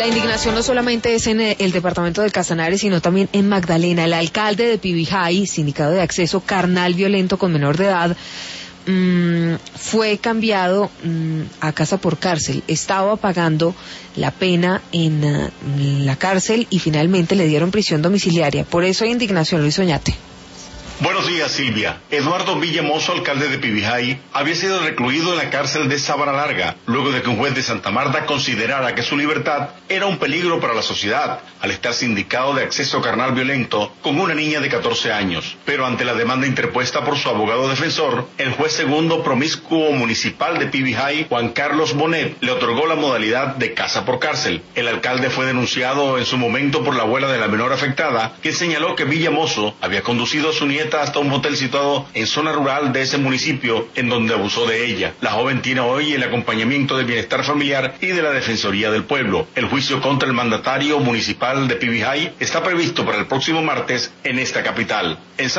La indignación no solamente es en el departamento del Casanare, sino también en Magdalena. El alcalde de Pibijay, Sindicato de Acceso Carnal Violento con Menor de Edad, fue cambiado a casa por cárcel. Estaba pagando la pena en la cárcel y finalmente le dieron prisión domiciliaria. Por eso hay indignación, Luis Oñate. Buenos días, Silvia. Eduardo Villamoso, alcalde de Pibijay, había sido recluido en la cárcel de Sabana Larga, luego de que un juez de Santa Marta considerara que su libertad era un peligro para la sociedad, al estar sindicado de acceso carnal violento con una niña de 14 años. Pero ante la demanda interpuesta por su abogado defensor, el juez segundo promiscuo municipal de Pibijay, Juan Carlos Bonet, le otorgó la modalidad de casa por cárcel. El alcalde fue denunciado en su momento por la abuela de la menor afectada, que señaló que Villamoso había conducido a su nieta hasta un motel situado en zona rural de ese municipio, en donde abusó de ella. La joven tiene hoy el acompañamiento de Bienestar Familiar y de la Defensoría del Pueblo. El juicio contra el mandatario municipal de Pibijay está previsto para el próximo martes en esta capital.